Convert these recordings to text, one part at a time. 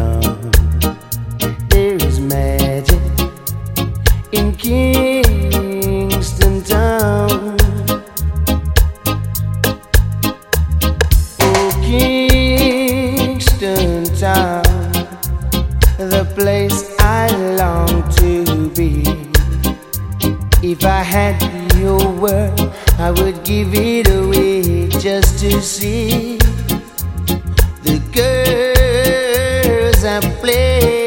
dawn. There is magic in Kingston Town. Oh, Kingston Town, the place I long to be. If I had your word, I would give it away just to see the girls I play.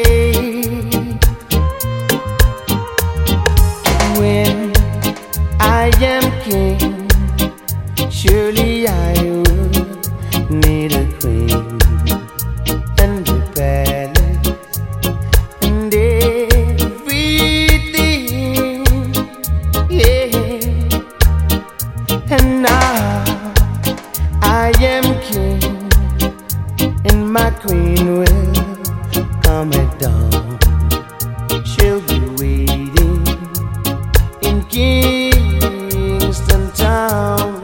When I am king, surely I would need a queen and a palace and everything, yeah. And now I am king, and my queen will come at dawn. She'll be waiting in Kingston Town.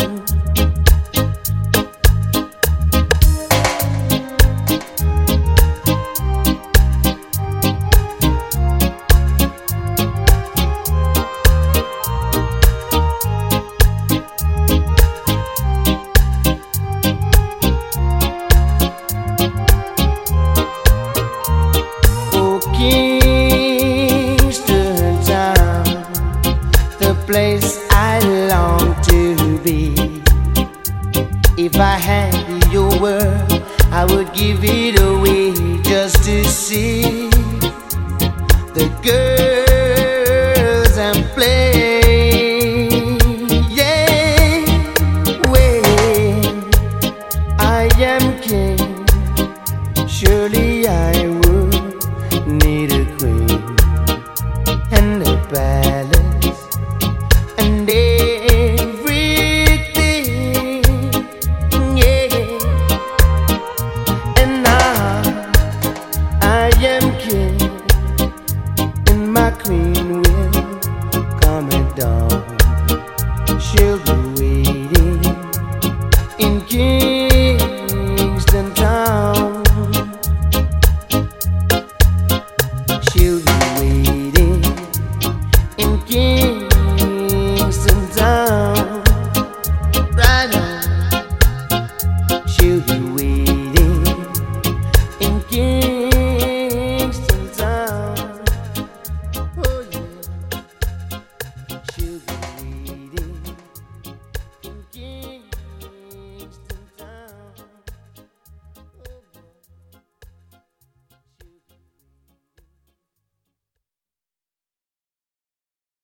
Kingston Town, the place I long to be. If I had your word, I would give it away just to see the girls and play. Yeah, when I am king, surely I would need a queen and a bad